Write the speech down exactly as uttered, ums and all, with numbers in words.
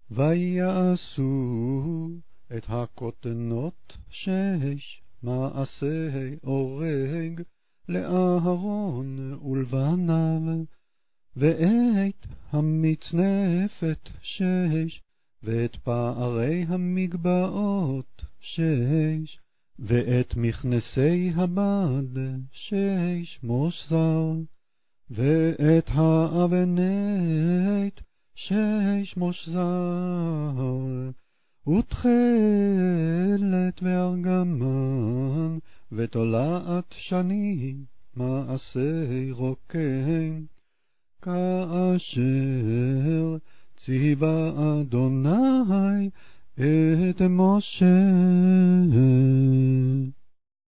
ויעשו את הכותנות שש מעשי אורג לאהרון ולבניו, ואת המצנפת שש, ואת פערי המגבעות שש, ואת מכנסי הבד שש מוסר, ואת האבנת שש מוסר, ותכלת וארגמן, ותולעת שני מעשי רוקם, כאשר ציווה אדוני את משה.